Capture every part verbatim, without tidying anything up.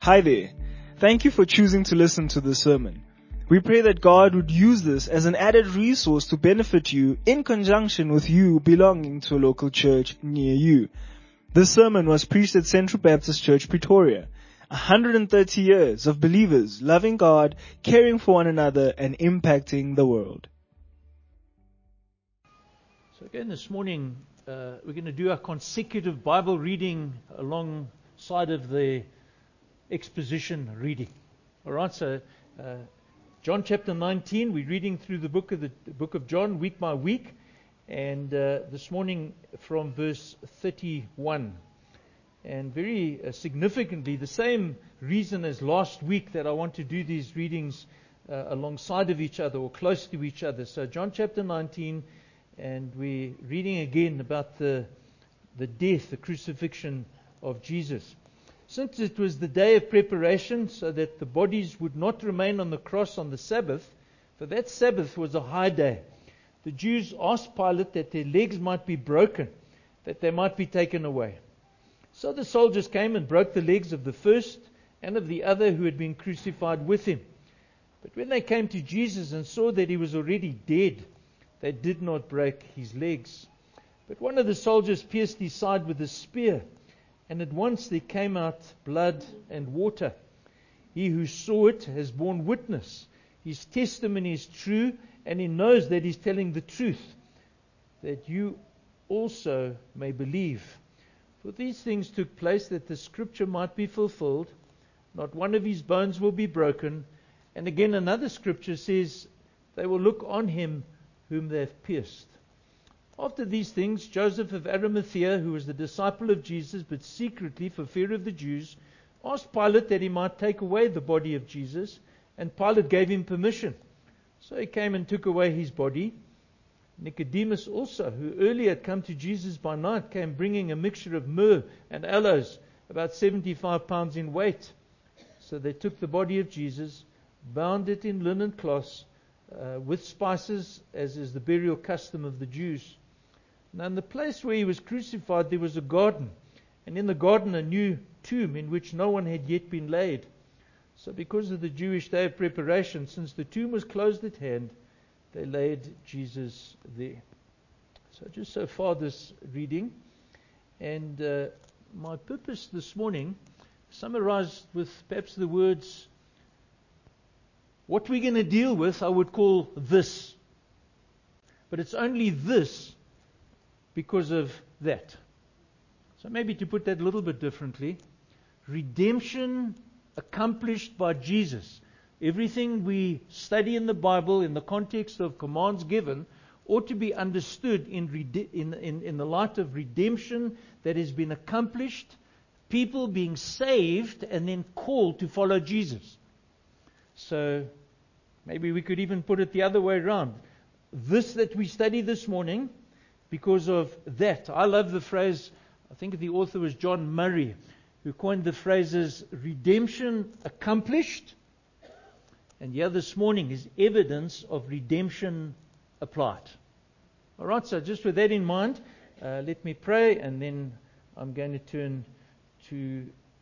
Hi there. Thank you for choosing to listen to this sermon. We pray that God would use this as an added resource to benefit you in conjunction with you belonging to a local church near you. This sermon was preached at Central Baptist Church, Pretoria. one hundred thirty years of believers loving God, caring for one another, and impacting the world. So again this morning, uh, we're going to do our consecutive Bible reading alongside of the exposition reading. All right, so uh, John chapter nineteen, we're reading through the book of the, the book of John week by week, and uh, this morning from verse thirty-one. And very uh, significantly, the same reason as last week that I want to do these readings uh, alongside of each other or close to each other. So John chapter nineteen, and we're reading again about the the death, the crucifixion of Jesus. Since it was the day of preparation, so that the bodies would not remain on the cross on the Sabbath, for that Sabbath was a high day, the Jews asked Pilate that their legs might be broken, that they might be taken away. So the soldiers came and broke the legs of the first and of the other who had been crucified with him. But when they came to Jesus and saw that he was already dead, they did not break his legs. But one of the soldiers pierced his side with a spear, and at once there came out blood and water. He who saw it has borne witness. His testimony is true, and he knows that he's telling the truth, that you also may believe. For these things took place that the scripture might be fulfilled. Not one of his bones will be broken. And again another scripture says, they will look on him whom they have pierced. After these things, Joseph of Arimathea, who was the disciple of Jesus, but secretly for fear of the Jews, asked Pilate that he might take away the body of Jesus, and Pilate gave him permission. So he came and took away his body. Nicodemus also, who earlier had come to Jesus by night, came bringing a mixture of myrrh and aloes, about seventy-five pounds in weight. So they took the body of Jesus, bound it in linen cloths, uh, with spices, as is the burial custom of the Jews. Now in the place where he was crucified there was a garden, and in the garden a new tomb in which no one had yet been laid. So because of the Jewish day of preparation, since the tomb was closed at hand, they laid Jesus there. So just so far this reading. And uh, my purpose this morning, summarized with perhaps the words, what we're going to deal with, I would call this. But it's only this because of that. So maybe to put that a little bit differently, redemption accomplished by Jesus. Everything we study in the Bible in the context of commands given ought to be understood in, rede- in, in, in the light of redemption that has been accomplished, people being saved and then called to follow Jesus. So maybe we could even put it the other way around. This that we study this morning, because of that. I love the phrase, I think the author was John Murray, who coined the phrases redemption accomplished, and here this morning is evidence of redemption applied. Alright, so just with that in mind, uh, let me pray, and then I'm going to turn to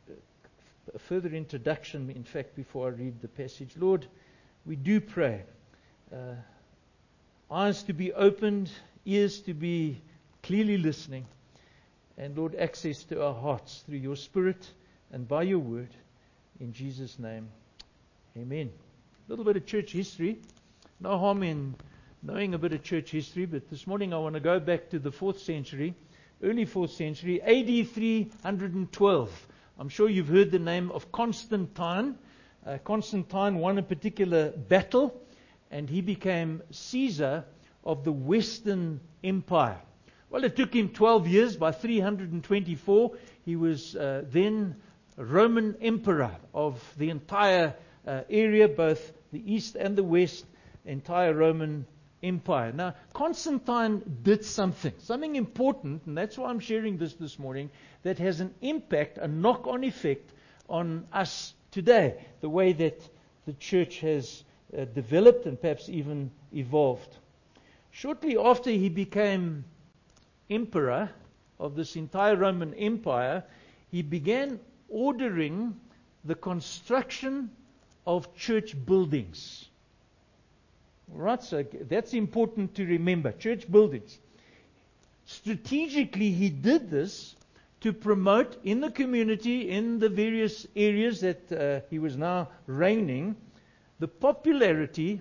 a further introduction, in fact, before I read the passage. Lord, we do pray. Uh, eyes to be opened, ears to be clearly listening, and Lord, access to our hearts through your Spirit and by your word. In Jesus' name, amen. A little bit of church history. No harm in knowing a bit of church history, but this morning I want to go back to the fourth century, early fourth century, A D three twelve. I'm sure you've heard the name of Constantine. Uh, Constantine won a particular battle, and he became Caesar of the Western Empire. Well, it took him twelve years. By three twenty-four, he was uh, then Roman Emperor of the entire uh, area, both the East and the West, entire Roman Empire. Now, Constantine did something, something important, and that's why I'm sharing this this morning, that has an impact, a knock-on effect on us today, the way that the church has uh, developed and perhaps even evolved. Shortly after he became emperor of this entire Roman Empire, he began ordering the construction of church buildings. Right, so that's important to remember. Church buildings. Strategically, he did this to promote in the community, in the various areas that uh, he was now reigning, the popularity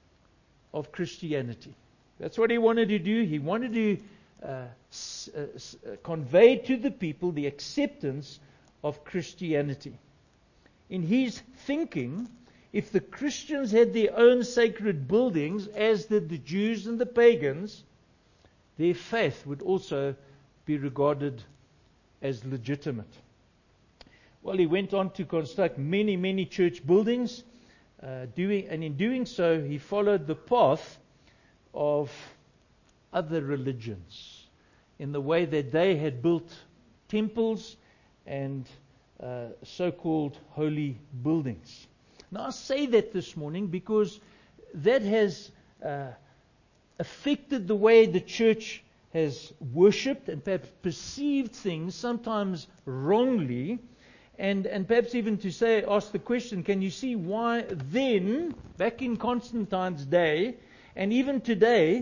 of Christianity. That's what he wanted to do. He wanted to uh, s- uh, s- uh, convey to the people the acceptance of Christianity. In his thinking, if the Christians had their own sacred buildings, as did the Jews and the pagans, their faith would also be regarded as legitimate. Well, he went on to construct many, many church buildings, uh, doing, and in doing so, he followed the path of other religions in the way that they had built temples and uh, so-called holy buildings. Now, I say that this morning because that has uh, affected the way the church has worshipped and perhaps perceived things, sometimes wrongly, and, and perhaps even to say, ask the question, can you see why then, back in Constantine's day, and even today,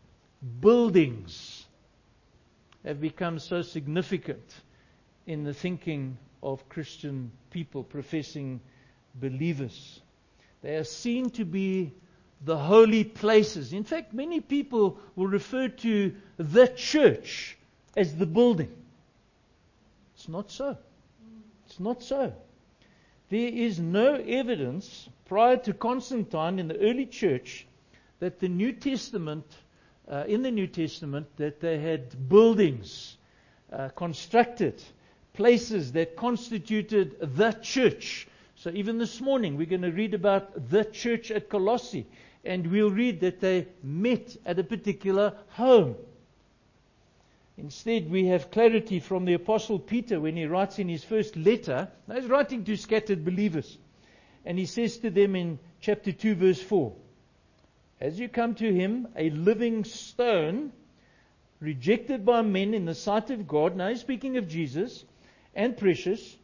buildings have become so significant in the thinking of Christian people, professing believers. They are seen to be the holy places. In fact, many people will refer to the church as the building. It's not so. It's not so. There is no evidence prior to Constantine in the early church that the New Testament, uh, in the New Testament, that they had buildings uh, constructed, places that constituted the church. So even this morning we're going to read about the church at Colossae, and we'll read that they met at a particular home. Instead, we have clarity from the Apostle Peter when he writes in his first letter. Now he's writing to scattered believers, and he says to them in chapter two verse four, as you come to him, a living stone, rejected by men in the sight of God, now he's speaking of Jesus, and precious,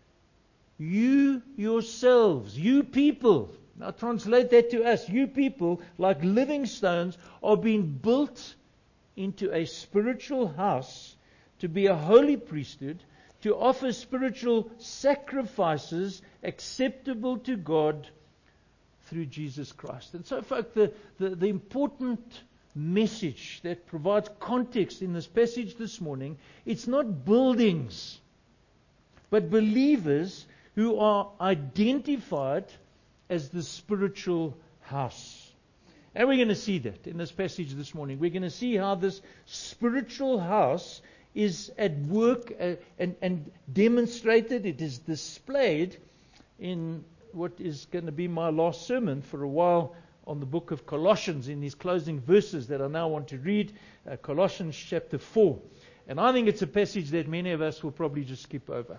you yourselves, you people, now translate that to us, you people, like living stones, are being built into a spiritual house to be a holy priesthood, to offer spiritual sacrifices acceptable to God through Jesus Christ. And so, folks, the, the, the important message that provides context in this passage this morning, it's not buildings, but believers who are identified as the spiritual house. And we're going to see that in this passage this morning. We're going to see how this spiritual house is at work uh, and, and demonstrated. It is displayed in what is going to be my last sermon for a while on the book of Colossians, in these closing verses that I now want to read, uh, Colossians chapter four. And I think it's a passage that many of us will probably just skip over.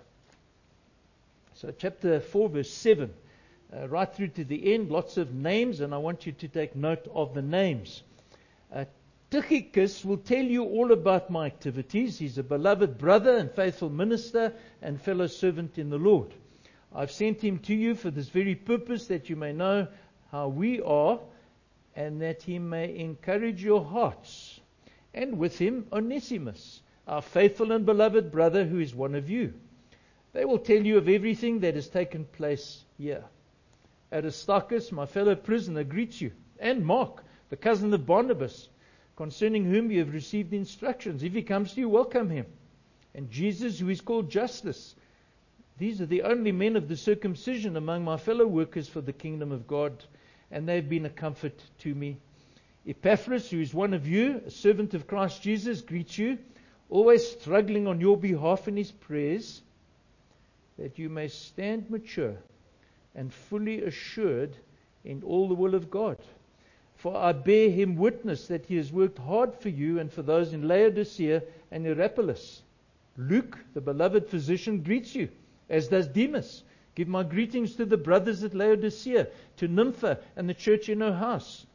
So chapter four verse seven, uh, right through to the end, lots of names, and I want you to take note of the names. Uh, Tychicus will tell you all about my activities. He's a beloved brother and faithful minister and fellow servant in the Lord. I've sent him to you for this very purpose, that you may know how we are, and that he may encourage your hearts. And with him Onesimus, our faithful and beloved brother, who is one of you. They will tell you of everything that has taken place here. Aristarchus, my fellow prisoner, greets you, and Mark, the cousin of Barnabas, concerning whom you have received instructions. If he comes to you, welcome him. And Jesus, who is called Justus. These are the only men of the circumcision among my fellow workers for the kingdom of God, and they have been a comfort to me. Epaphras, who is one of you, a servant of Christ Jesus, greets you, always struggling on your behalf in his prayers, that you may stand mature and fully assured in all the will of God. For I bear him witness that he has worked hard for you and for those in Laodicea and Hierapolis. Luke, the beloved physician, greets you, as does Demas. Give my greetings to the brothers at Laodicea, to Nympha and the church in her house.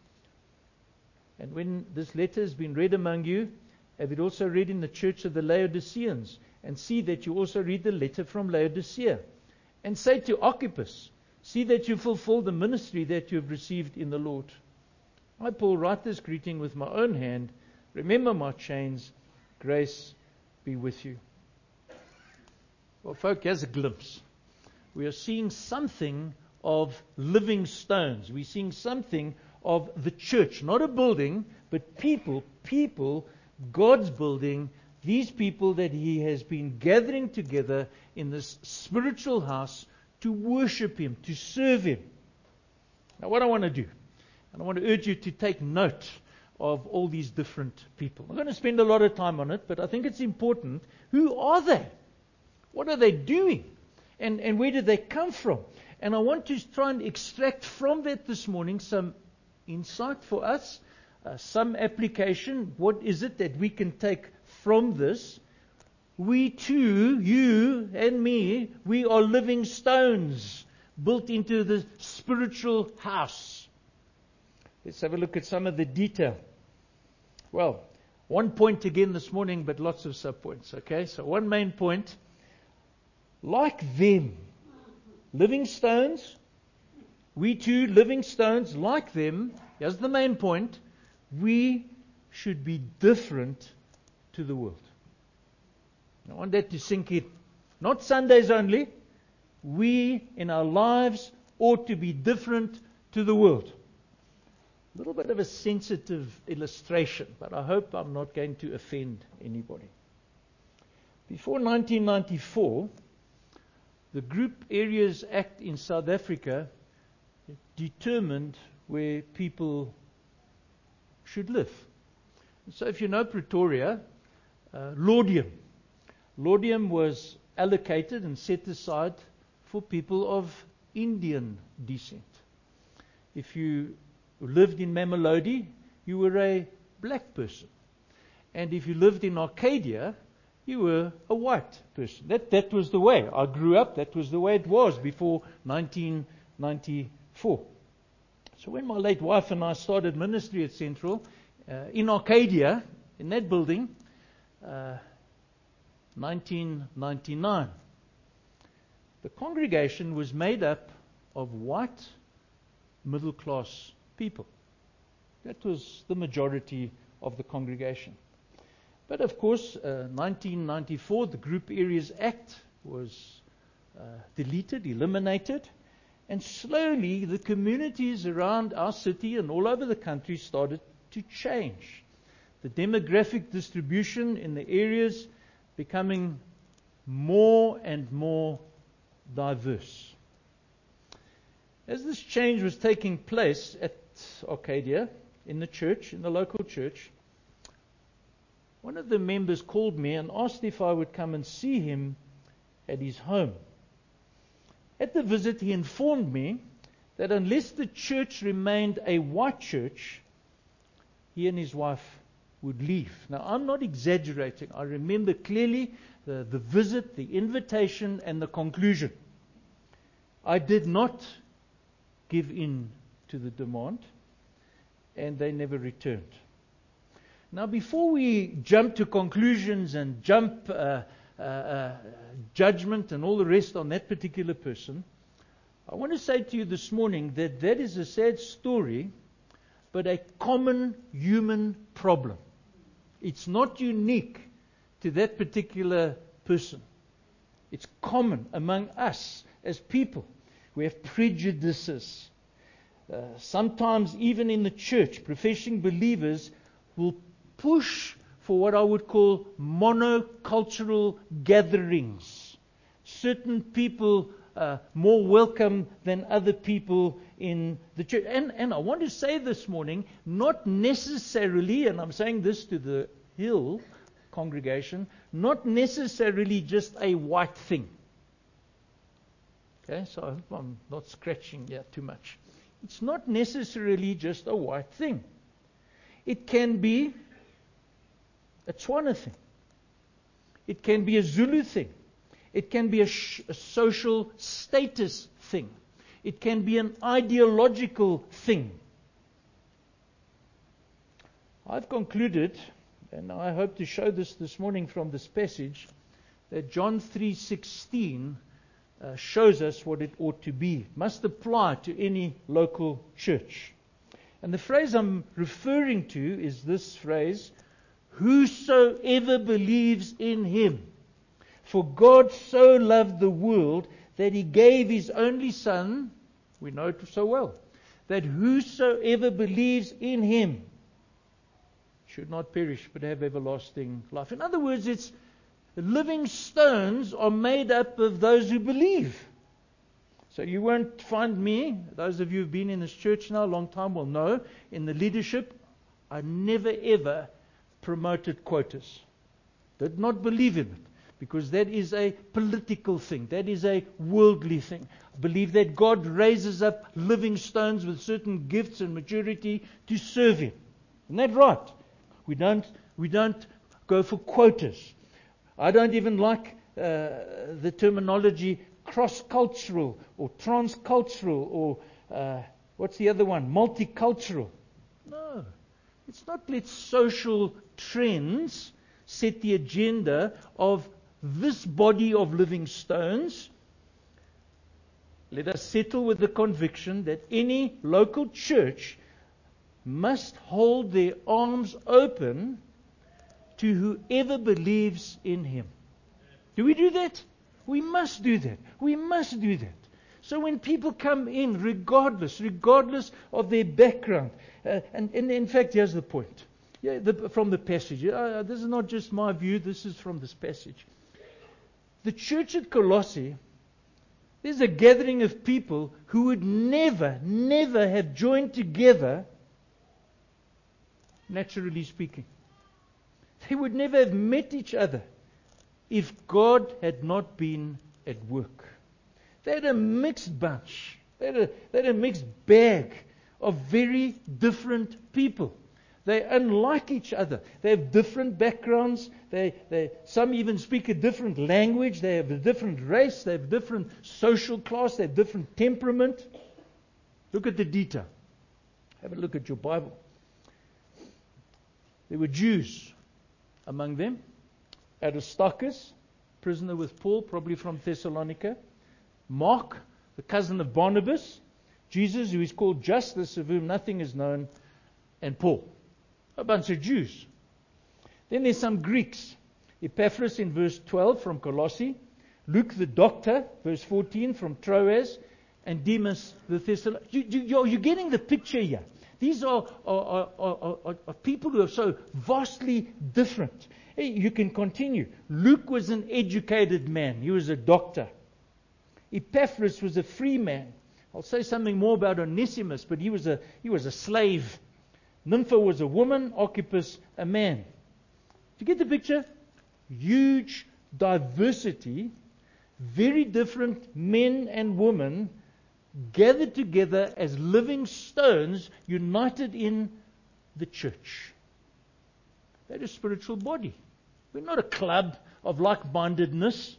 And when this letter has been read among you, have it also read in the church of the Laodiceans, and see that you also read the letter from Laodicea. And say to Archippus, see that you fulfill the ministry that you have received in the Lord. I, Paul, write this greeting with my own hand. Remember my chains. Grace be with you. Well, folk, here's a glimpse. We are seeing something of living stones. We're seeing something of the church. Not a building, but people. People, God's building. These people that He has been gathering together in this spiritual house to worship Him, to serve Him. Now, what I want to do, and I want to urge you to take note of all these different people. I'm going to spend a lot of time on it, but I think it's important. Who are they? What are they doing? And, and where did they come from? And I want to try and extract from that this morning some insight for us, uh, some application. What is it that we can take from this? We too, you and me, we are living stones built into the spiritual house. Let's have a look at some of the detail. Well, one point again this morning, but lots of sub-points, okay? So one main point, like them, living stones, we too, living stones, like them, here's the main point, we should be different to the world. I want that to sink in. Not Sundays only. We, in our lives, ought to be different to the world. A little bit of a sensitive illustration, but I hope I'm not going to offend anybody. Before nineteen ninety-four, the Group Areas Act in South Africa determined where people should live. So if you know Pretoria, uh, Laudium. Laudium was allocated and set aside for people of Indian descent. If you lived in Mamelodi, you were a black person. And if you lived in Arcadia, you were a white person. That, that was the way. I grew up, that was the way it was before nineteen ninety-four. So when my late wife and I started ministry at Central, uh, in Arcadia, in that building, uh, nineteen ninety-nine, the congregation was made up of white middle-class people. That was the majority of the congregation. But of course, uh, nineteen ninety-four, the Group Areas Act was uh, deleted, eliminated, and slowly the communities around our city and all over the country started to change. The demographic distribution in the areas becoming more and more diverse. As this change was taking place at Arcadia, in the church, in the local church, one of the members called me and asked if I would come and see him at his home. At the visit, he informed me that unless the church remained a white church, he and his wife would leave. Now, I'm not exaggerating. I remember clearly the, the visit, the invitation, and the conclusion. I did not give in to the demand, and they never returned. Now, before we jump to conclusions and jump uh, uh, uh, judgment and all the rest on that particular person, I want to say to you this morning that that is a sad story, but a common human problem. It's not unique to that particular person. It's common among us as people. We have prejudices. Uh, sometimes even in the church, professing believers will push for what I would call monocultural gatherings. Certain people uh, more welcome than other people in the church. And, and I want to say this morning, not necessarily, and I'm saying this to the Hill congregation, not necessarily just a white thing. Okay, so I hope I'm not scratching here too much. It's not necessarily just a white thing. It can be a Tswana thing. It can be a Zulu thing. It can be a, sh- a social status thing. It can be an ideological thing. I've concluded, and I hope to show this this morning from this passage, that John three sixteen uh, shows us what it ought to be. It must apply to any local church. And the phrase I'm referring to is this phrase, whosoever believes in him. For God so loved the world that he gave his only Son, we know it so well, that whosoever believes in him should not perish but have everlasting life. In other words, it's living stones are made up of those who believe. So you won't find me, those of you who've been in this church now a long time will know, in the leadership, I never ever promoted quotas. Did not believe in it. Because that is a political thing. That is a worldly thing. I believe that God raises up living stones with certain gifts and maturity to serve him. Isn't that right? We don't, we don't go for quotas. I don't even like uh, the terminology cross-cultural or trans-cultural or uh, what's the other one? Multicultural. No. It's not let social trends set the agenda of this body of living stones. Let us settle with the conviction that any local church must hold their arms open to whoever believes in him. Do we do that? We must do that. We must do that. So when people come in, regardless, regardless of their background, uh, and, and in fact, here's the point. Yeah, the, from the passage. Uh, this is not just my view, this is from this passage. The church at Colossae, there's a gathering of people who would never, never have joined together, naturally speaking. They would never have met each other if God had not been at work. They had a mixed bunch. They had a, they had a mixed bag of very different people. They're unlike each other. They have different backgrounds. They, they, some even speak a different language. They have a different race. They have different social class. They have different temperament. Look at the detail. Have a look at your Bible. There were Jews among them. Aristarchus, prisoner with Paul, probably from Thessalonica. Mark, the cousin of Barnabas. Jesus, who is called Justus, of whom nothing is known. And Paul. A bunch of Jews. Then there's some Greeks. Epaphras in verse twelve from Colossae. Luke the doctor, verse fourteen from Troas. And Demas the Thessalonian. You, you, you're, you're getting the picture here. These are, are, are, are, are, are people who are so vastly different. Hey, you can continue. Luke was an educated man. He was a doctor. Epaphras was a free man. I'll say something more about Onesimus, but he was a, he was a slave. Nympha was a woman, Archippus a man. Do you get the picture? Huge diversity, very different men and women gathered together as living stones, united in the church. That is spiritual body. We're not a club of like-mindedness.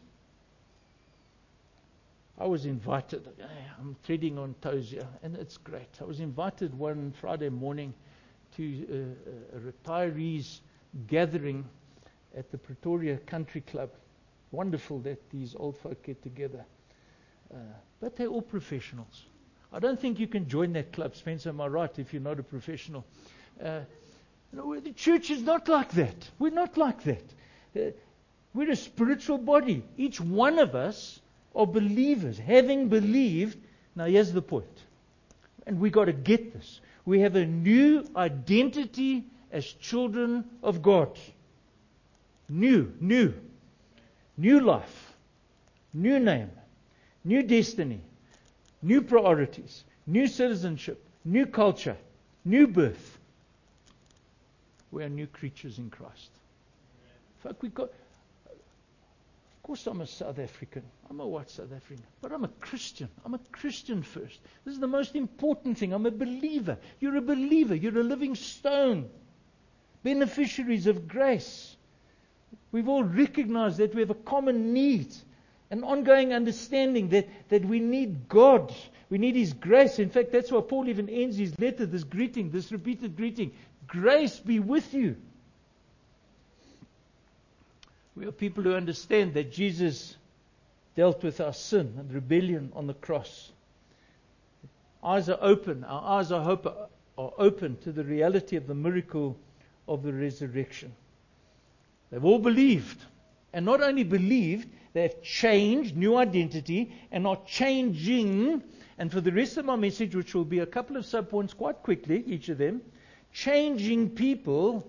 I was invited. I'm treading on toes here, and it's great. I was invited one Friday morning to a, a retirees gathering at the Pretoria Country Club. Wonderful that these old folk get together. Uh, but they're all professionals. I don't think you can join that club, Spencer, am I right, if you're not a professional? Uh, you know, the church is not like that. We're not like that. Uh, we're a spiritual body. Each one of us are believers. Having believed, now here's the point. And we got to get this. We have a new identity as children of God. New, new. New life. New name. New destiny. New priorities. New citizenship. New culture. New birth. We are new creatures in Christ. In fact, we got... Of course I'm a South African. I'm a white South African. But I'm a Christian. I'm a Christian first. This is the most important thing. I'm a believer. You're a believer. You're a living stone. Beneficiaries of grace. We've all recognized that we have a common need. An ongoing understanding that, that we need God. We need His grace. In fact, that's why Paul even ends his letter, this greeting, this repeated greeting. Grace be with you. We are people who understand that Jesus dealt with our sin and rebellion on the cross. Eyes are open. Our eyes, I hope, are open to the reality of the miracle of the resurrection. They've all believed. And not only believed, they've changed, new identity, and are changing. And for the rest of my message, which will be a couple of subpoints quite quickly, each of them, changing people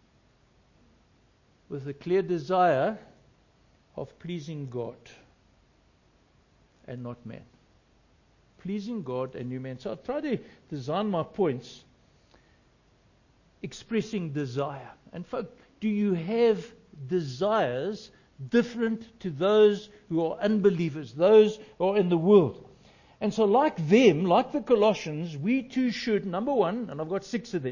with a clear desire of pleasing God and not man. Pleasing God and you man. So I'll try to design my points expressing desire. And folk, do you have desires different to those who are unbelievers, those who are in the world? And so like them, like the Colossians, we too should, number one, and I've got six of them,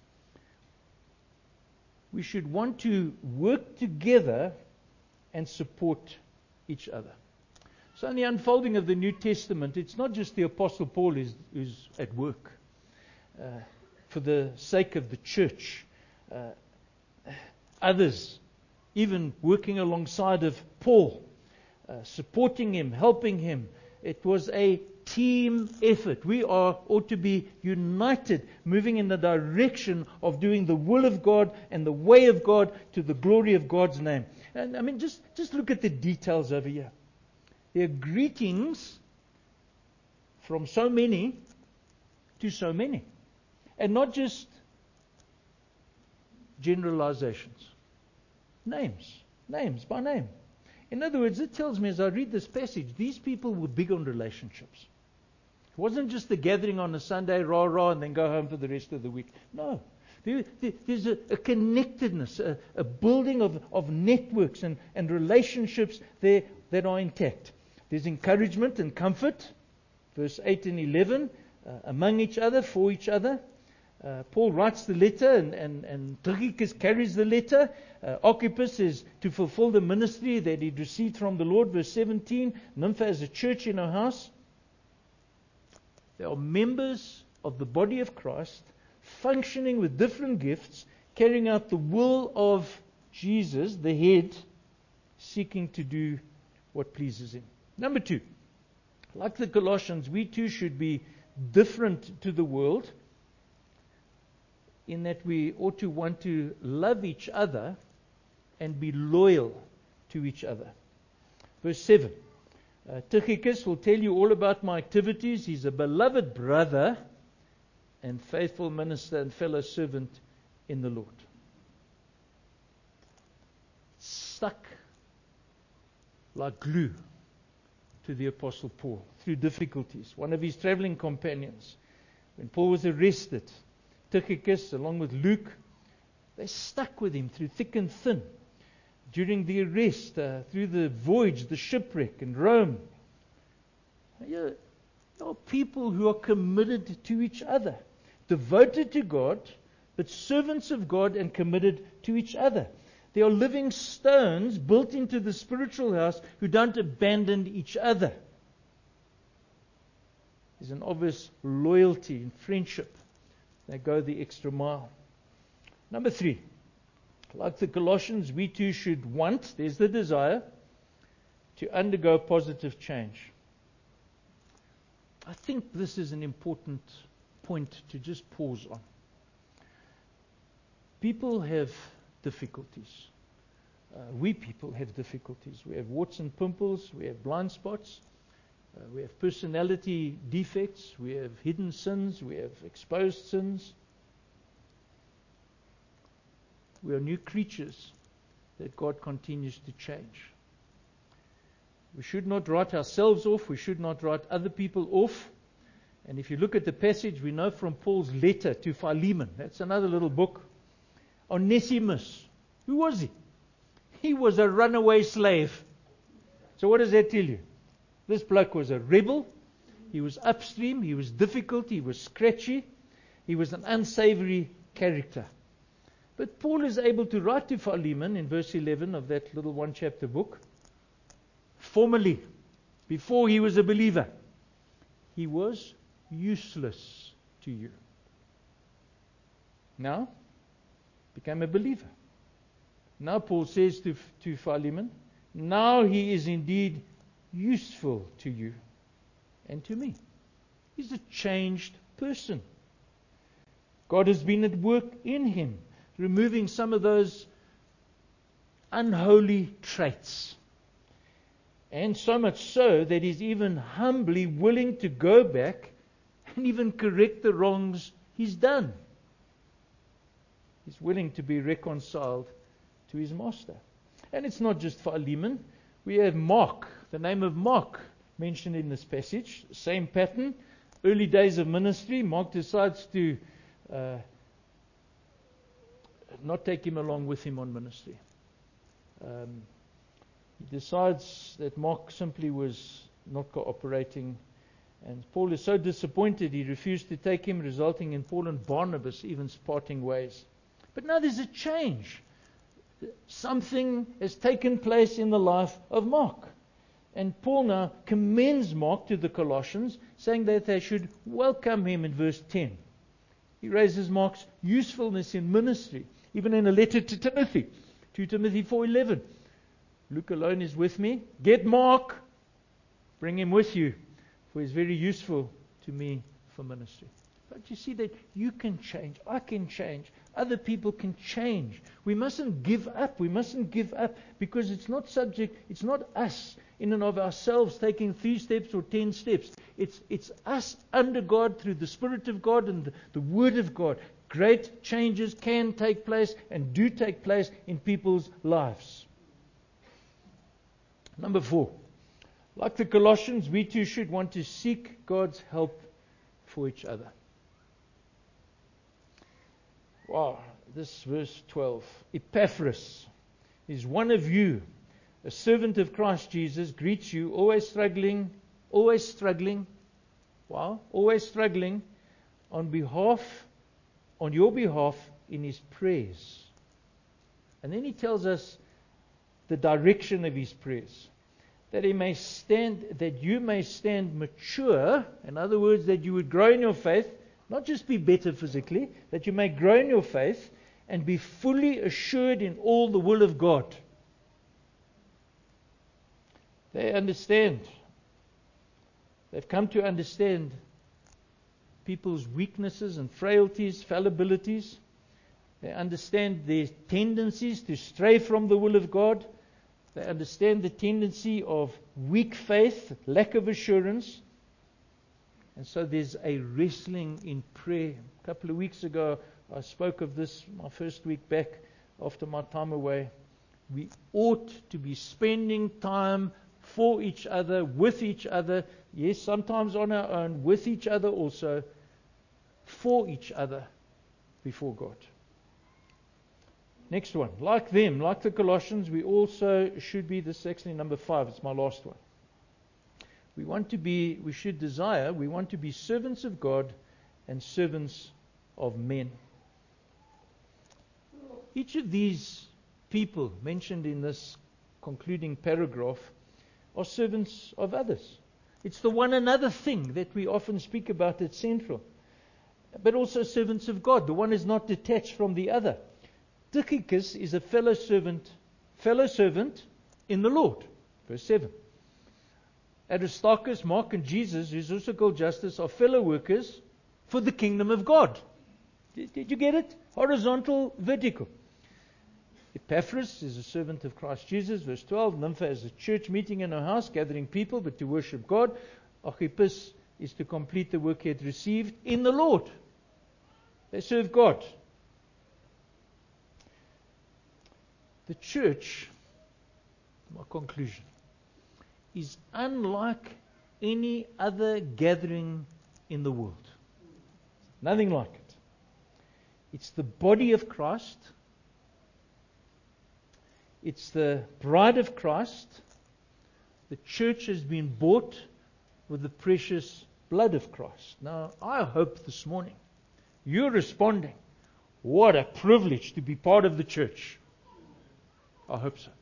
we should want to work together and support each other. So in the unfolding of the New Testament, it's not just the Apostle Paul who's, who's at work uh, for the sake of the church. Uh, others, even working alongside of Paul, uh, supporting him, helping him. It was a team effort. We are ought to be united, moving in the direction of doing the will of God and the way of God to the glory of God's name. And I mean, just, just look at the details over here. There are greetings from so many to so many. And not just generalizations. Names. Names by name. In other words, it tells me as I read this passage, these people were big on relationships. It wasn't just the gathering on a Sunday, rah, rah, and then go home for the rest of the week. No. There, there, there's a, a connectedness, a, a building of, of networks and, and relationships there that are intact. There's encouragement and comfort, verse eight and eleven, uh, among each other, for each other. Uh, Paul writes the letter, and, and, and Tychicus carries the letter. Uh, Archippus is to fulfill the ministry that he'd received from the Lord, verse seventeen. Nympha is a church in her house. They are members of the body of Christ, functioning with different gifts, carrying out the will of Jesus, the head, seeking to do what pleases him. Number two, like the Colossians, we too should be different to the world in that we ought to want to love each other and be loyal to each other. Verse seven. Uh, Tychicus will tell you all about my activities. He's a beloved brother and faithful minister and fellow servant in the Lord. Stuck like glue to the Apostle Paul through difficulties. One of his traveling companions, when Paul was arrested, Tychicus, along with Luke, they stuck with him through thick and thin. During the arrest, uh, through the voyage, the shipwreck in Rome. Yeah, there are people who are committed to each other, devoted to God, but servants of God and committed to each other. They are living stones built into the spiritual house who don't abandon each other. There's an obvious loyalty and friendship. They go the extra mile. Number three, like the Colossians, we too should want, there's the desire, to undergo positive change. I think this is an important point to just pause on. People have difficulties. Uh, we people have difficulties. We have warts and pimples. We have blind spots. Uh, we have personality defects. We have hidden sins. We have exposed sins. We are new creatures that God continues to change. We should not write ourselves off. We should not write other people off. And if you look at the passage, we know from Paul's letter to Philemon, that's another little book, Onesimus. Who was he? He was a runaway slave. So what does that tell you? This bloke was a rebel. He was upstream. He was difficult. He was scratchy. He was an unsavory character. But Paul is able to write to Philemon in verse eleven of that little one chapter book. Formerly, before he was a believer, he was useless to you. Now, became a believer. Now Paul says to, to Philemon, now he is indeed useful to you and to me. He's a changed person. God has been at work in him, removing some of those unholy traits. And so much so that he's even humbly willing to go back and even correct the wrongs he's done. He's willing to be reconciled to his master. And it's not just Philemon. We have Mark, the name of Mark mentioned in this passage. Same pattern. Early days of ministry, Mark decides to uh, not take him along with him on ministry. Um, he decides that Mark simply was not cooperating, and Paul is so disappointed he refused to take him, resulting in Paul and Barnabas even parting ways. But now there's a change. Something has taken place in the life of Mark. And Paul now commends Mark to the Colossians, saying that they should welcome him in verse ten. He raises Mark's usefulness in ministry, even in a letter to Timothy, Second Timothy four eleven. Luke alone is with me. Get Mark, bring him with you, for he's very useful to me for ministry. But you see that you can change, I can change, other people can change. We mustn't give up. We mustn't give up because it's not subject, it's not us in and of ourselves taking three steps or ten steps. It's it's us under God through the Spirit of God and the, the Word of God. Great changes can take place and do take place in people's lives. Number four. Like the Colossians, we too should want to seek God's help for each other. Wow, this verse twelve. Epaphras is one of you, a servant of Christ Jesus, greets you, always struggling, always struggling, wow, always struggling on behalf, on your behalf in his prayers. And then he tells us the direction of his prayers. That he may stand, that you may stand mature, in other words, that you would grow in your faith, not just be better physically, that you may grow in your faith and be fully assured in all the will of God. They understand. They've come to understand people's weaknesses and frailties, fallibilities. They understand their tendencies to stray from the will of God. They understand the tendency of weak faith, lack of assurance. And so there's a wrestling in prayer. A couple of weeks ago, I spoke of this my first week back after my time away. We ought to be spending time for each other, with each other. Yes, sometimes on our own, with each other also, for each other before God. Next one. Like them, like the Colossians, we also should be, this is actually number five, it's my last one. We want to be, we should desire, we want to be servants of God and servants of men. Each of these people mentioned in this concluding paragraph are servants of others. It's the one another thing that we often speak about at Central. But also servants of God. The one is not detached from the other. Tychicus is a fellow servant, fellow servant in the Lord. Verse seven. Aristarchus, Mark, and Jesus, who is also called Justus, are fellow workers for the kingdom of God. Did, did you get it? Horizontal, vertical. Epaphras is a servant of Christ Jesus. Verse twelve. Nympha is a church meeting in her house, gathering people, but to worship God. Archippus is to complete the work he had received in the Lord. They serve God. The church, my conclusion, is unlike any other gathering in the world. Nothing like it. It's the body of Christ. It's the bride of Christ. The church has been bought with the precious blood of Christ. Now, I hope this morning you're responding. What a privilege to be part of the church. I hope so.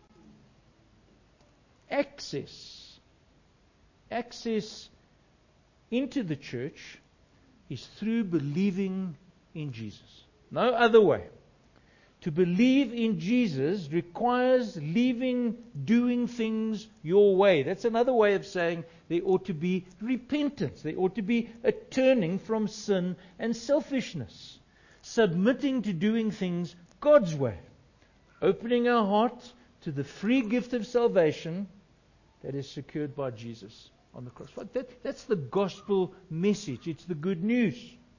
Access, access into the church is through believing in Jesus. No other way. To believe in Jesus requires leaving doing things your way. That's another way of saying there ought to be repentance. There ought to be a turning from sin and selfishness. Submitting to doing things God's way. Opening our heart to the free gift of salvation that is secured by Jesus on the cross. That, that's the gospel message. It's the good news.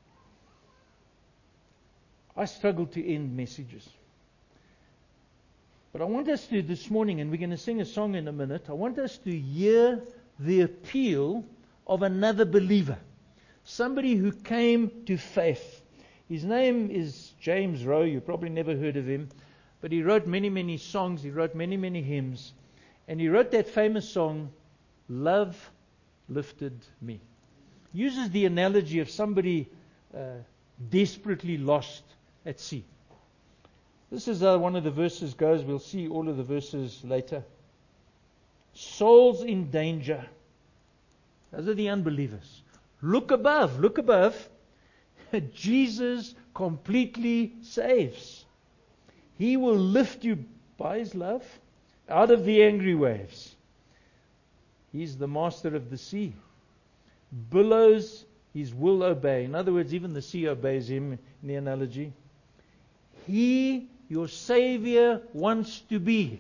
I struggle to end messages. But I want us to, this morning, and we're going to sing a song in a minute, I want us to hear the appeal of another believer. Somebody who came to faith. His name is James Rowe. You probably never heard of him. But he wrote many, many songs. He wrote many, many hymns. And he wrote that famous song, Love Lifted Me. He uses the analogy of somebody uh, desperately lost at sea. This is how one of the verses goes. We'll see all of the verses later. Souls in danger. Those are the unbelievers. Look above. Look above. Jesus completely saves. He will lift you by His love out of the angry waves. He's the master of the sea. Billows His will obey. In other words, even the sea obeys Him in the analogy. He, your Savior, wants to be.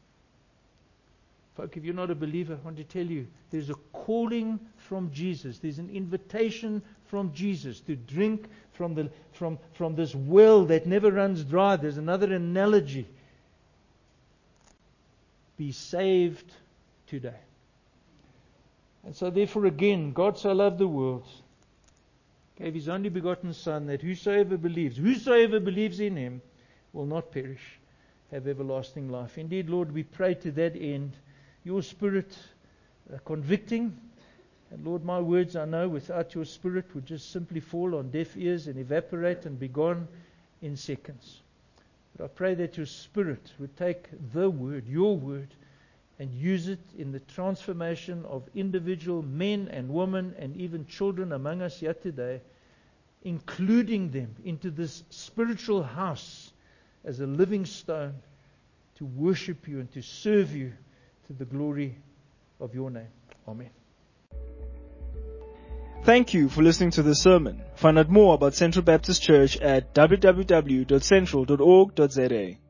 Folk, if you're not a believer, I want to tell you, there's a calling from Jesus. There's an invitation from Jesus to drink from the from, from this well that never runs dry. There's another analogy. Be saved today. And so therefore again, God so loved the world, gave His only begotten Son, that whosoever believes, whosoever believes in Him will not perish, have everlasting life. Indeed, Lord, we pray to that end, Your Spirit uh, convicting. And Lord, my words, I know, without Your Spirit would just simply fall on deaf ears and evaporate and be gone in seconds. But I pray that Your Spirit would take the Word, Your Word, and use it in the transformation of individual men and women and even children among us here today, including them into this spiritual house as a living stone to worship You and to serve You to the glory of Your name. Amen. Thank you for listening to this sermon. Find out more about Central Baptist Church at w w w dot central dot org dot z a.